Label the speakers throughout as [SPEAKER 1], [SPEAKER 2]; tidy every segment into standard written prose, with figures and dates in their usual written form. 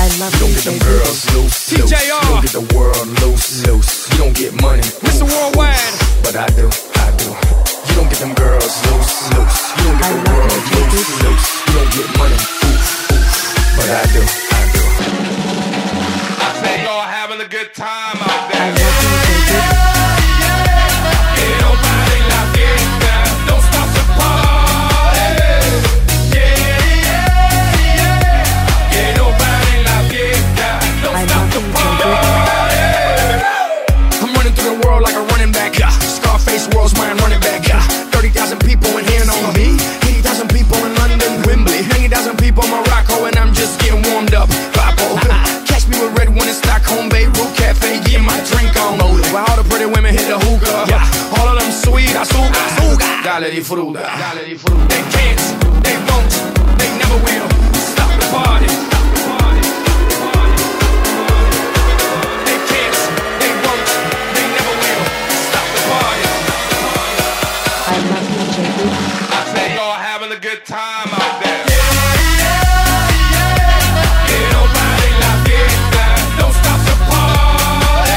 [SPEAKER 1] You don't get them girls loose, loose. You don't get the world loose, loose. You don't get money,
[SPEAKER 2] Mr. Worldwide,
[SPEAKER 1] but I do, I do. You don't get them girls loose, loose. You don't get the world loose, loose. You don't get money, but I do, I do.
[SPEAKER 3] I think y'all having a good time out there.
[SPEAKER 2] I'm running through the world like a running back. Scarface, world's mine, running back. 30,000 people in here on me. 80,000 people in London, Wembley. 90,000 people in Morocco, and I'm just getting warmed up. Papo, catch me with red one in Stockholm, Beirut Cafe, getting my drink on. While all the pretty women hit the hookah, all of them sweet, azúcar. Dale di fruta, dale di fruta. They can't, they won't, they never will stop the party.
[SPEAKER 3] I think y'all having a good time out there. Don't stop the party.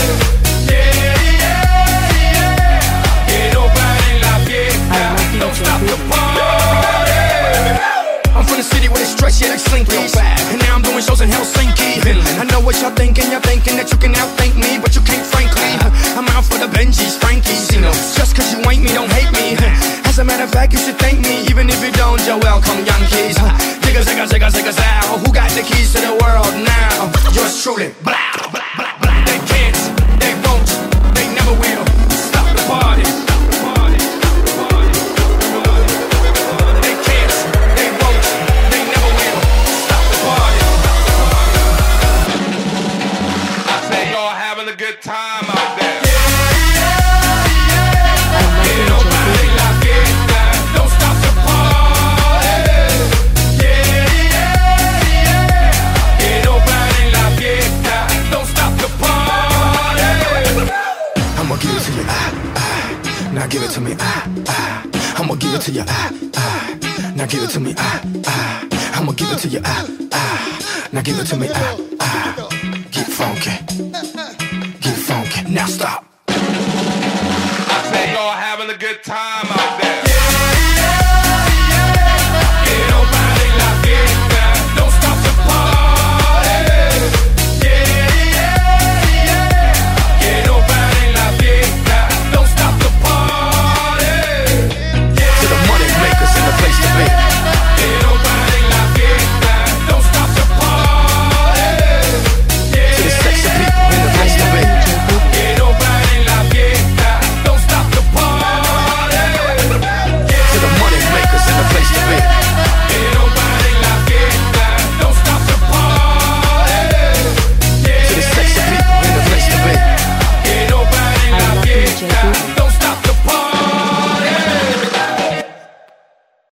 [SPEAKER 3] Don't stop the party.
[SPEAKER 2] I'm from the city where they stretch it like slinkies, and now I'm doing shows in Helsinki. I know what y'all thinking that you can outthink me, but you can't, frankly. I'm out for the Benjis, Frankies. Just cause you ain't me, don't hate me. As a matter of fact, you should thank me, even if you don't. You're welcome, Yankees. Zigga, zigga, zigga, zigga, zow. Who got the keys to the world now? Yours truly. Blah, blah, blah, blah. They can't, they won't, they never will stop the party. They can't, they won't, they never will stop the party.
[SPEAKER 3] I think y'all having a good time out there. Don't stop the party. Don't stop the party.
[SPEAKER 2] I'ma give it to you, now give it to me, I'ma give it to you, now give it to me, I'ma give it to you, now give it to me, get funky, now stop.